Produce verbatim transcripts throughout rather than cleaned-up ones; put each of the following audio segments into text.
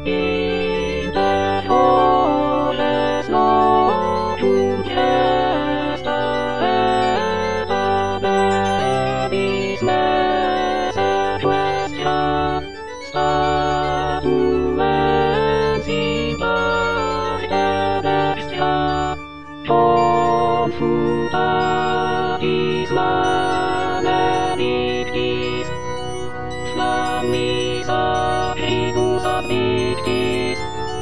In the forest long to Chester, ever baby's message question. Statuens in Bestia, Tom Futabis Manedictis, Flammisa Picus Abdictis,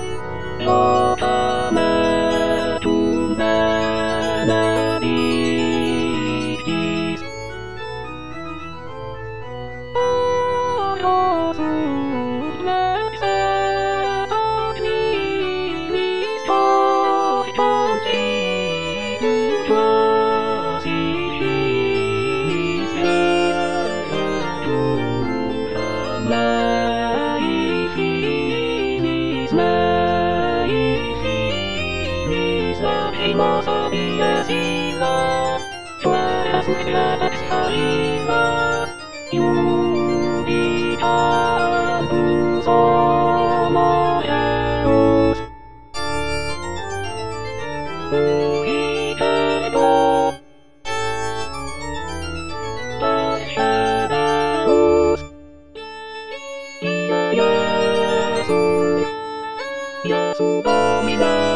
Locametum Benedictis. Iudicatus homo Deus, uicedo, pasce Deus, Iesus, Iesus Domine.